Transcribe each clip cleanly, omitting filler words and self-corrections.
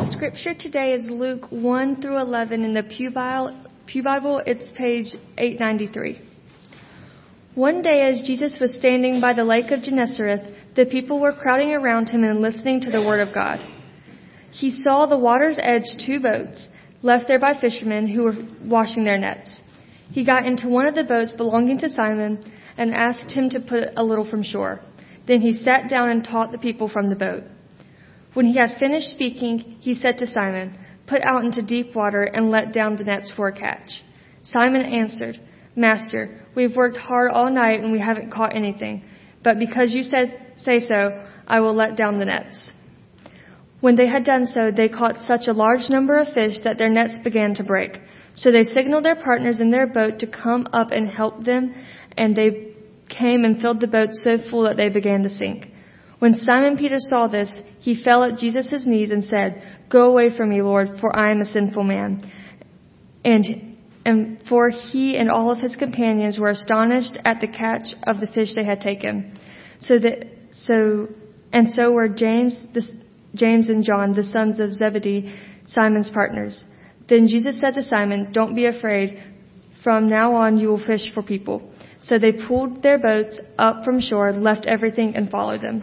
Scripture today is Luke 1 through 11 in the Pew Bible. It's page 893. One day as Jesus was standing by the lake of Gennesareth, the people were crowding around him and listening to the word of God. He saw the water's edge 2 boats, left there by fishermen who were washing their nets. He got into one of the boats belonging to Simon and asked him to put a little from shore. Then he sat down and taught the people from the boat. When he had finished speaking, he said to Simon, "Put out into deep water and let down the nets for a catch." Simon answered, "Master, we've worked hard all night and we haven't caught anything. But because you say so, I will let down the nets." When they had done so, they caught such a large number of fish that their nets began to break. So they signaled their partners in their boat to come up and help them, and they came and filled the boat so full that they began to sink. When Simon Peter saw this, he fell at Jesus' knees and said, "Go away from me, Lord, for I am a sinful man." And for he and all of his companions were astonished at the catch of the fish they had taken. So were James and John, the sons of Zebedee, Simon's partners. Then Jesus said to Simon, "Don't be afraid. From now on you will fish for people." So they pulled their boats up from shore, left everything, and followed them.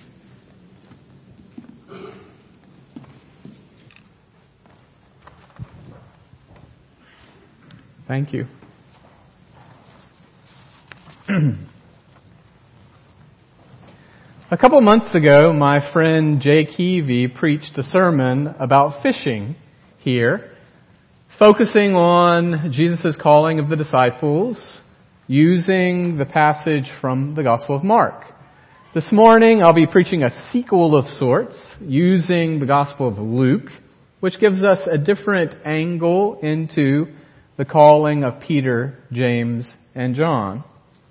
Thank you. A couple months ago, my friend Jay Keevy preached a sermon about fishing here, focusing on Jesus' calling of the disciples, using the passage from the Gospel of Mark. This morning, I'll be preaching a sequel of sorts, using the Gospel of Luke, which gives us a different angle into the calling of Peter, James, and John.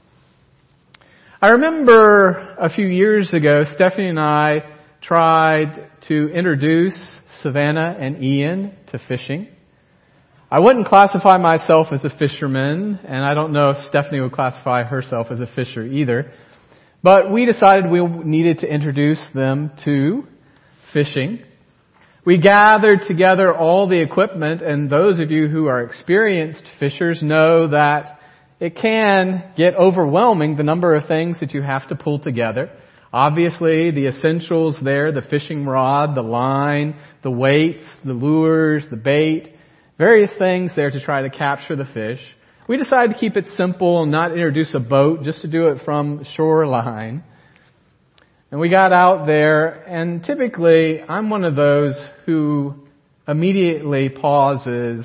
I remember a few years ago, Stephanie and I tried to introduce Savannah and Ian to fishing. I wouldn't classify myself as a fisherman, and I don't know if Stephanie would classify herself as a fisher either. But we decided we needed to introduce them to fishing. We gathered together all the equipment, and those of you who are experienced fishers know that it can get overwhelming, the number of things that you have to pull together. Obviously, the essentials there, the fishing rod, the line, the weights, the lures, the bait, various things there to try to capture the fish. We decided to keep it simple and not introduce a boat, just to do it from shoreline. And we got out there, and typically I'm one of those who immediately pauses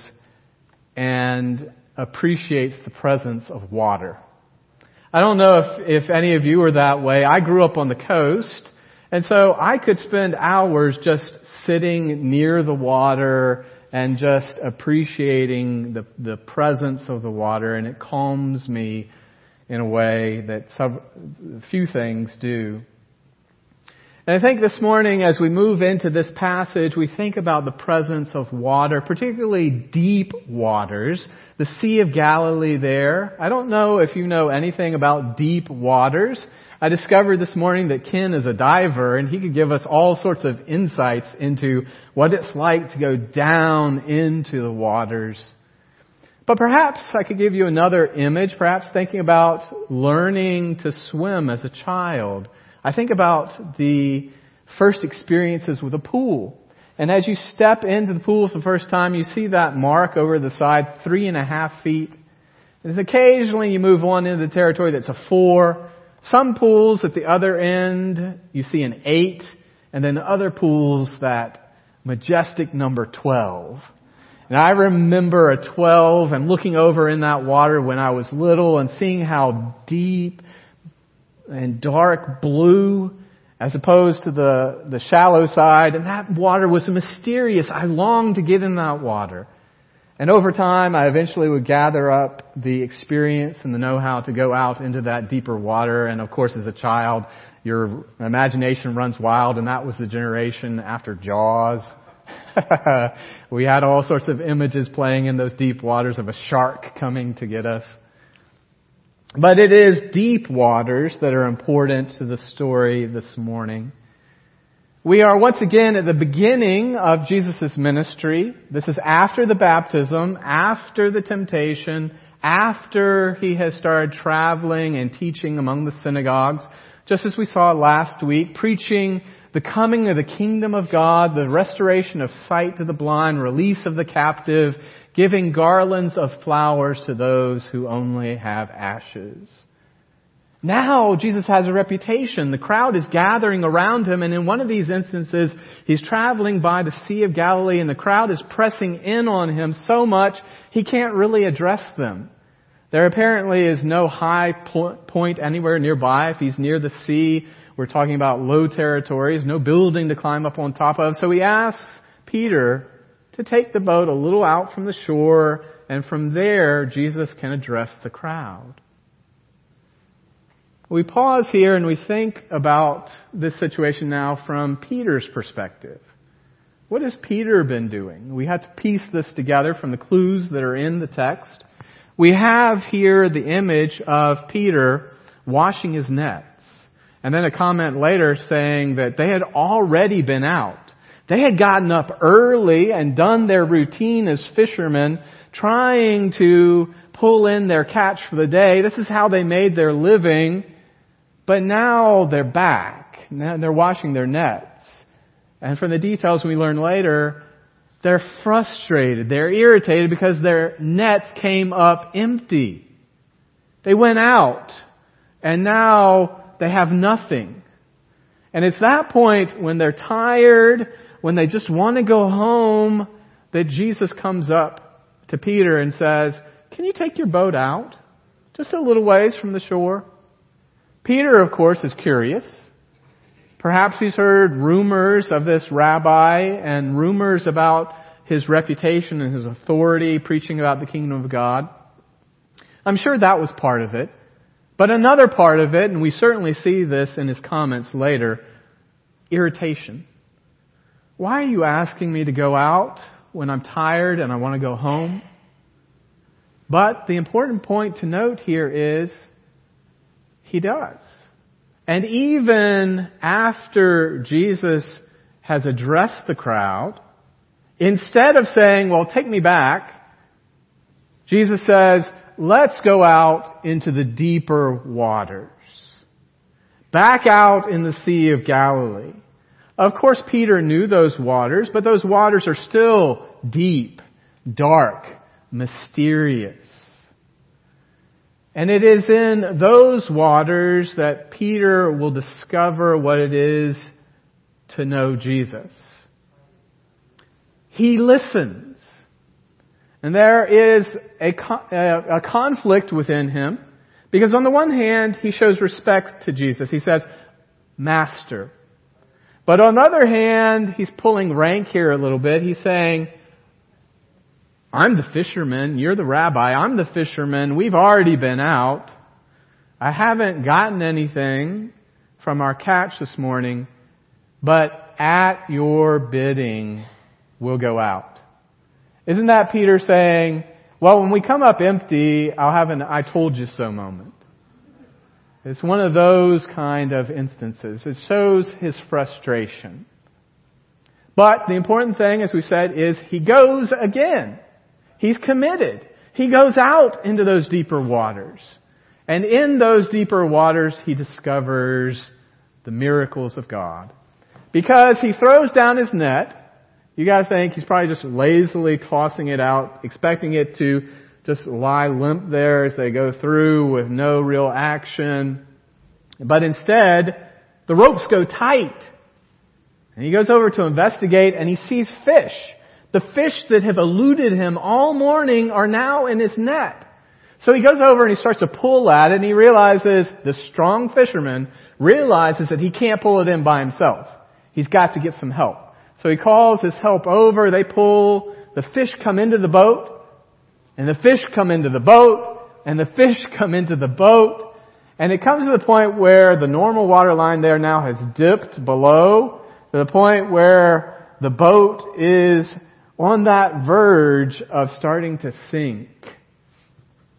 and appreciates the presence of water. I don't know if any of you are that way. I grew up on the coast, and so I could spend hours just sitting near the water and just appreciating the presence of the water, and it calms me in a way that few things do. And I think this morning, as we move into this passage, we think about the presence of water, particularly deep waters. The Sea of Galilee there. I don't know if you know anything about deep waters. I discovered this morning that Ken is a diver, and he could give us all sorts of insights into what it's like to go down into the waters. But perhaps I could give you another image, perhaps thinking about learning to swim as a child. I think about the first experiences with a pool. And as you step into the pool for the first time, you see that mark over the side, 3.5 feet. And occasionally you move on into the territory that's a 4. Some pools at the other end, you see an 8. And then other pools, that majestic number 12. And I remember a 12 and looking over in that water when I was little and seeing how deep and dark blue as opposed to the shallow side. And that water was mysterious. I longed to get in that water. And over time, I eventually would gather up the experience and the know-how to go out into that deeper water. And of course, as a child, your imagination runs wild, and that was the generation after Jaws. We had all sorts of images playing in those deep waters of a shark coming to get us. But it is deep waters that are important to the story this morning. We are once again at the beginning of Jesus' ministry. This is after the baptism, after the temptation, after he has started traveling and teaching among the synagogues, just as we saw last week, preaching the coming of the kingdom of God, the restoration of sight to the blind, release of the captive, giving garlands of flowers to those who only have ashes. Now Jesus has a reputation. The crowd is gathering around him, and in one of these instances, he's traveling by the Sea of Galilee, and the crowd is pressing in on him so much he can't really address them. There apparently is no high point anywhere nearby. If he's near the sea, we're talking about low territories, no building to climb up on top of. So he asks Peter to take the boat a little out from the shore, and from there, Jesus can address the crowd. We pause here and we think about this situation now from Peter's perspective. What has Peter been doing? We have to piece this together from the clues that are in the text. We have here the image of Peter washing his nets. And then a comment later saying that they had already been out. They had gotten up early and done their routine as fishermen, trying to pull in their catch for the day. This is how they made their living. But now they're back. Now they're washing their nets. And from the details we learn later, they're frustrated. They're irritated because their nets came up empty. They went out, and now they have nothing. And it's that point when they're tired, when they just want to go home, that Jesus comes up to Peter and says, "Can you take your boat out? Just a little ways from the shore?" Peter, of course, is curious. Perhaps he's heard rumors of this rabbi and rumors about his reputation and his authority preaching about the kingdom of God. I'm sure that was part of it. But another part of it, and we certainly see this in his comments later, irritation. Why are you asking me to go out when I'm tired and I want to go home? But the important point to note here is he does. And even after Jesus has addressed the crowd, instead of saying, "Well, take me back," Jesus says, "Let's go out into the deeper waters." Back out in the Sea of Galilee. Of course, Peter knew those waters, but those waters are still deep, dark, mysterious. And it is in those waters that Peter will discover what it is to know Jesus. He listens. And there is a conflict within him, because on the one hand, he shows respect to Jesus. He says, "Master." But on the other hand, he's pulling rank here a little bit. He's saying, "I'm the fisherman, you're the rabbi, I'm the fisherman, we've already been out. I haven't gotten anything from our catch this morning, but at your bidding, we'll go out." Isn't that Peter saying, well, when we come up empty, I'll have an "I told you so" moment. It's one of those kind of instances. It shows his frustration. But the important thing, as we said, is he goes again. He's committed. He goes out into those deeper waters. And in those deeper waters, he discovers the miracles of God. Because he throws down his net. You got to think he's probably just lazily tossing it out, expecting it to just lie limp there as they go through with no real action. But instead, the ropes go tight. And he goes over to investigate, and he sees fish. The fish that have eluded him all morning are now in his net. So he goes over and he starts to pull at it, and he realizes, the strong fisherman realizes that he can't pull it in by himself. He's got to get some help. So he calls his help over, they pull, the fish come into the boat, and the fish come into the boat, and the fish come into the boat, and it comes to the point where the normal water line there now has dipped below, to the point where the boat is on that verge of starting to sink.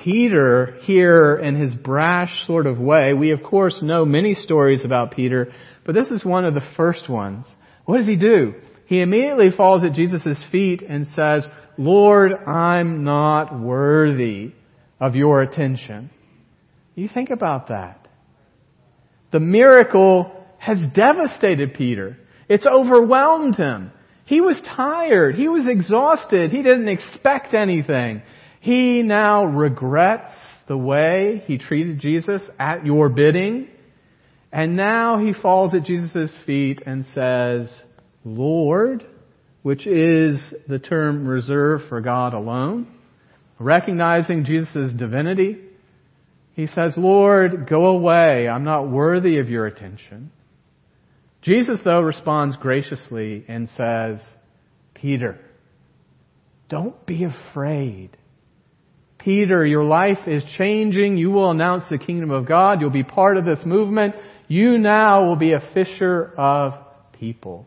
Peter here in his brash sort of way. We, of course, know many stories about Peter, but this is one of the first ones. What does he do? He immediately falls at Jesus' feet and says, Lord, I'm not worthy of your attention. You think about that. The miracle has devastated Peter. It's overwhelmed him. He was tired. He was exhausted. He didn't expect anything. He now regrets the way he treated Jesus at your bidding. And now he falls at Jesus' feet and says, Lord, which is the term reserved for God alone. Recognizing Jesus' divinity, he says, Lord, go away. I'm not worthy of your attention. Jesus, though, responds graciously and says, Peter, don't be afraid. Peter, your life is changing. You will announce the kingdom of God. You'll be part of this movement. You now will be a fisher of people.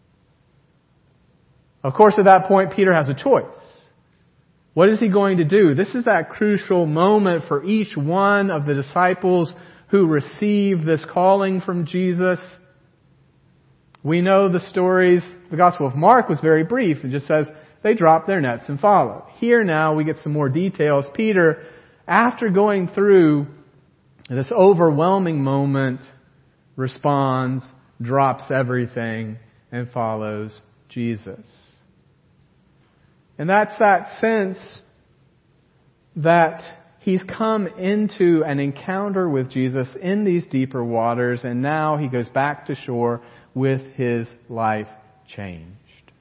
Of course, at that point, Peter has a choice. What is he going to do? This is that crucial moment for each one of the disciples who receive this calling from Jesus. We know the stories. The Gospel of Mark was very brief. It just says they dropped their nets and followed. Here now we get some more details. Peter, after going through this overwhelming moment, responds, drops everything, and follows Jesus. And that's that sense that he's come into an encounter with Jesus in these deeper waters, and now he goes back to shore with his life changed.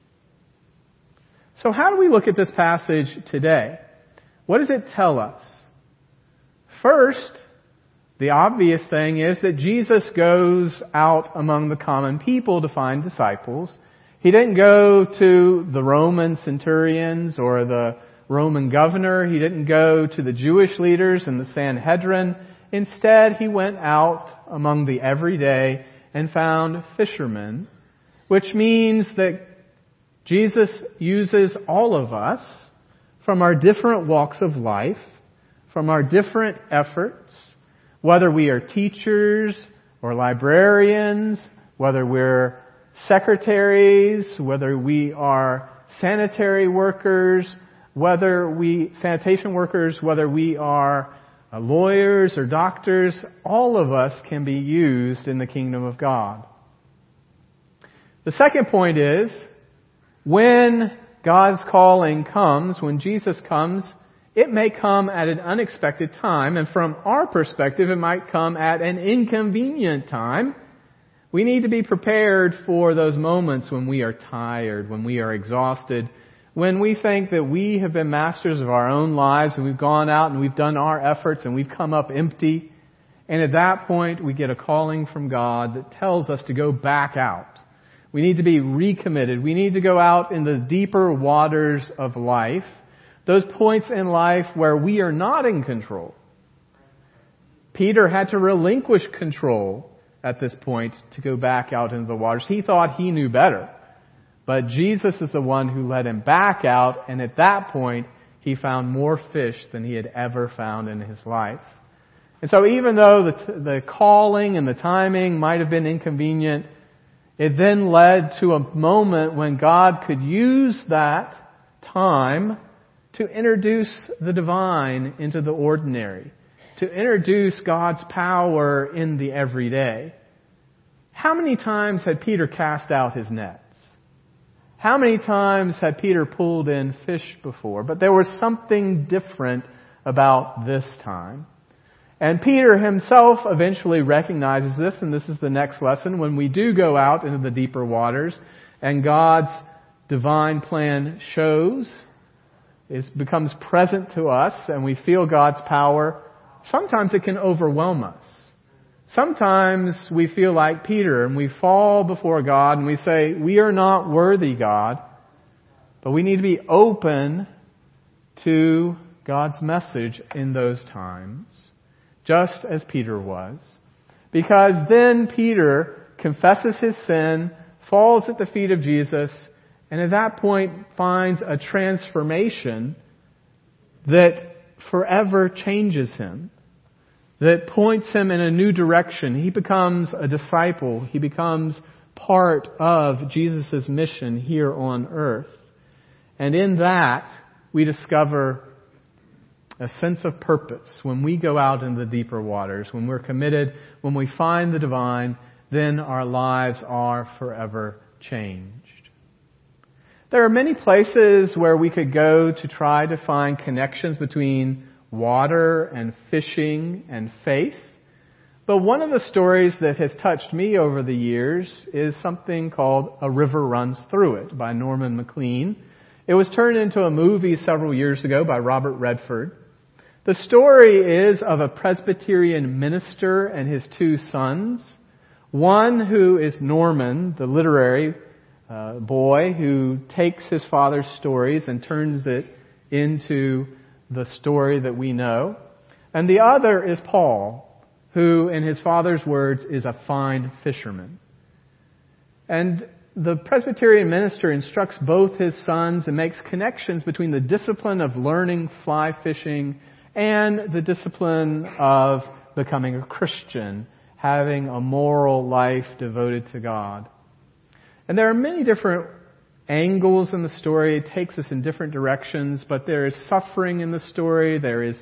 So how do we look at this passage today? What does it tell us? First, the obvious thing is that Jesus goes out among the common people to find disciples. He didn't go to the Roman centurions or the Roman governor. He didn't go to the Jewish leaders and the Sanhedrin. Instead, he went out among the everyday and found fishermen, which means that Jesus uses all of us from our different walks of life, from our different efforts, whether we are teachers or librarians, whether we're secretaries, whether we are sanitation workers, whether we are lawyers or doctors, all of us can be used in the kingdom of God. The second point is, when God's calling comes, when Jesus comes, it may come at an unexpected time, and from our perspective, it might come at an inconvenient time. We need to be prepared for those moments when we are tired, when we are exhausted, when we think that we have been masters of our own lives and we've gone out and we've done our efforts and we've come up empty. And at that point, we get a calling from God that tells us to go back out. We need to be recommitted. We need to go out in the deeper waters of life, those points in life where we are not in control. Peter had to relinquish control at this point to go back out into the waters. He thought he knew better. But Jesus is the one who led him back out, and at that point, he found more fish than he had ever found in his life. And so even though the calling and the timing might have been inconvenient, it then led to a moment when God could use that time to introduce the divine into the ordinary, to introduce God's power in the everyday. How many times had Peter cast out his nets? How many times had Peter pulled in fish before? But there was something different about this time. And Peter himself eventually recognizes this, and this is the next lesson. When we do go out into the deeper waters and God's divine plan shows, it becomes present to us and we feel God's power, sometimes it can overwhelm us. Sometimes we feel like Peter and we fall before God and we say, we are not worthy, God. But we need to be open to God's message in those times, just as Peter was. Because then Peter confesses his sin, falls at the feet of Jesus, and at that point finds a transformation that forever changes him, that points him in a new direction. He becomes a disciple. He becomes part of Jesus' mission here on earth. And in that, we discover a sense of purpose. When we go out in the deeper waters, when we're committed, when we find the divine, then our lives are forever changed. There are many places where we could go to try to find connections between water and fishing and faith. But one of the stories that has touched me over the years is something called A River Runs Through It by Norman Maclean. It was turned into a movie several years ago by Robert Redford. The story is of a Presbyterian minister and his two sons. One who is Norman, the literary boy who takes his father's stories and turns it into the story that we know. And the other is Paul, who, in his father's words, is a fine fisherman. And the Presbyterian minister instructs both his sons and makes connections between the discipline of learning fly fishing and the discipline of becoming a Christian, having a moral life devoted to God. And there are many different angles in the story. It takes us in different directions, but there is suffering in the story. There is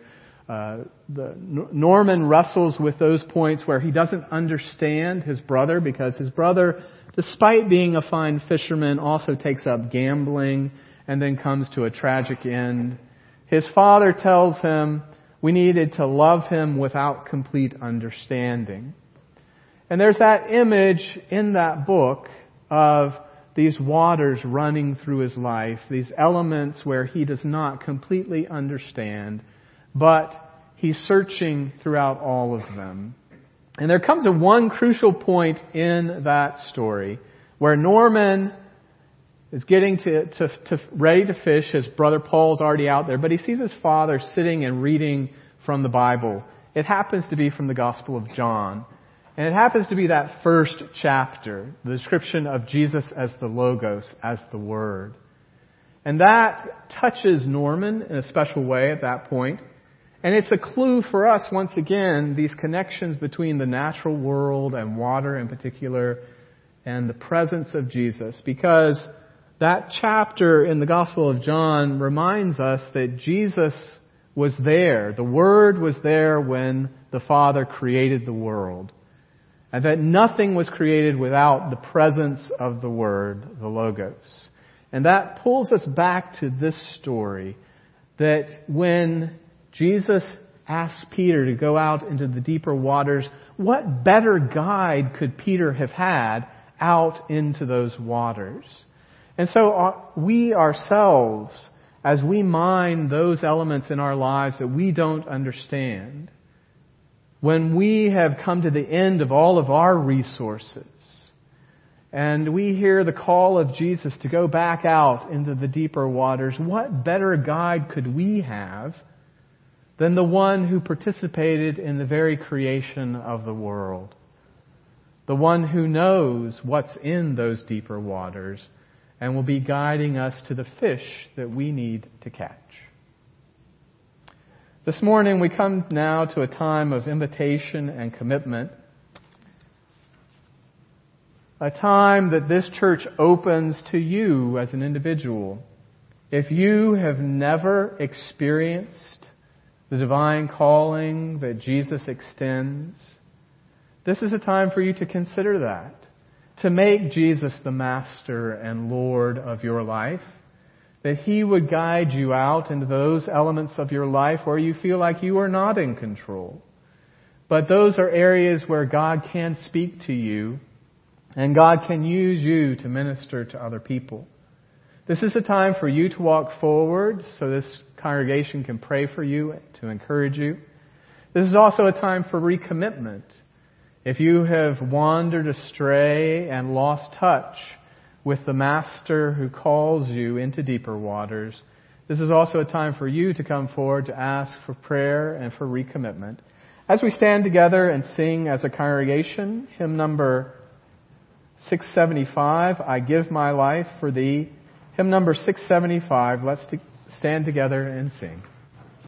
Norman wrestles with those points where he doesn't understand his brother, because his brother, despite being a fine fisherman, also takes up gambling and then comes to a tragic end. His father tells him we needed to love him without complete understanding. And there's that image in that book of these waters running through his life, these elements where he does not completely understand, but he's searching throughout all of them. And there comes a one crucial point in that story where Norman is getting to ready to fish. His brother Paul's already out there, but he sees his father sitting and reading from the Bible. It happens to be from the Gospel of John. And it happens to be that first chapter, the description of Jesus as the Logos, as the Word. And that touches Norman in a special way at that point. And it's a clue for us, once again, these connections between the natural world and water in particular and the presence of Jesus. Because that chapter in the Gospel of John reminds us that Jesus was there. The Word was there when the Father created the world. And that nothing was created without the presence of the Word, the Logos. And that pulls us back to this story, that when Jesus asked Peter to go out into the deeper waters, what better guide could Peter have had out into those waters? And so we ourselves, as we mine those elements in our lives that we don't understand, when we have come to the end of all of our resources, and we hear the call of Jesus to go back out into the deeper waters, what better guide could we have than the one who participated in the very creation of the world? The one who knows what's in those deeper waters and will be guiding us to the fish that we need to catch. This morning we come now to a time of invitation and commitment. A time that this church opens to you as an individual. If you have never experienced the divine calling that Jesus extends, this is a time for you to consider that. To make Jesus the Master and Lord of your life. That He would guide you out into those elements of your life where you feel like you are not in control. But those are areas where God can speak to you and God can use you to minister to other people. This is a time for you to walk forward so this congregation can pray for you, to encourage you. This is also a time for recommitment. If you have wandered astray and lost touch with the Master who calls you into deeper waters, this is also a time for you to come forward to ask for prayer and for recommitment. As we stand together and sing as a congregation, hymn number 675, I Give My Life for Thee. Hymn number 675, let's stand together and sing.